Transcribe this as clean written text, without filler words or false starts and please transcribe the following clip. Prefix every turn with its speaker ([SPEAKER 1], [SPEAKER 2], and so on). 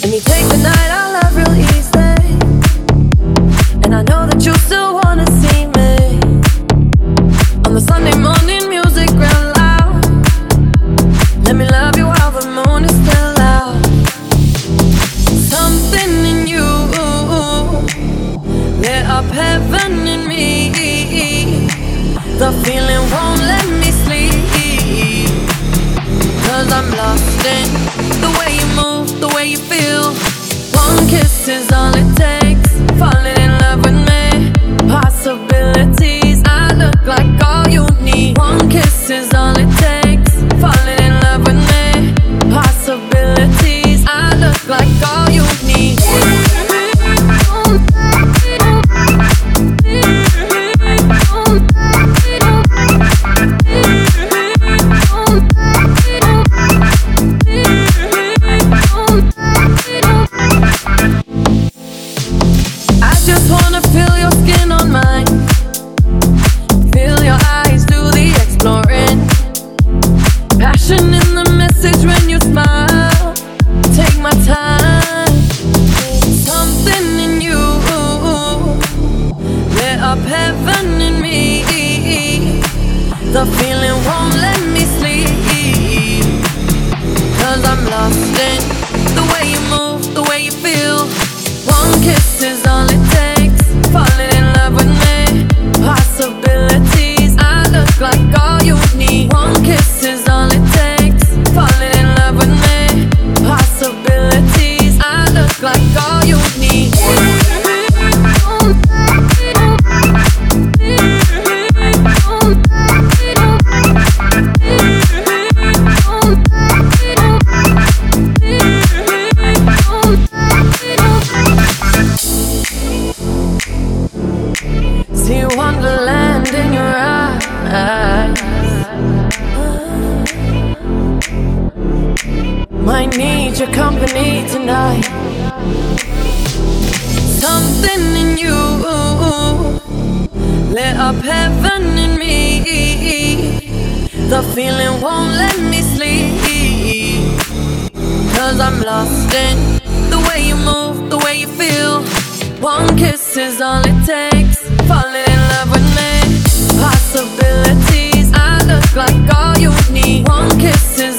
[SPEAKER 1] And you take the night I love real easy. And I know that you still wanna see me on the Sunday morning music real loud. Let me love you while the moon is still out. Something in you lit up heaven in me. The feeling won't let me sleep, 'cause I'm lost in the way you move, the way you feel. One kiss is all it takes, falling in love with me. Possibilities, I look like all you need. One kiss is all it takes, falling in love with me. Possibilities, I look like all you need. The feeling won't let me sleep, 'cause I'm lost in the way you move, the way you feel. One kiss is all it takes, falling in love with me. Possibilities, I look like all you need. One kiss is all it takes, falling in love with me. Possibilities, I look like all you need. See wonderland in your eyes. Might need your company tonight. Something in you lit up heaven in me. The feeling won't let me sleep, 'cause I'm lost in the way you move, the way you feel. One kiss is all it takes, falling in love with me. Possibilities, I look like all you need. One kiss is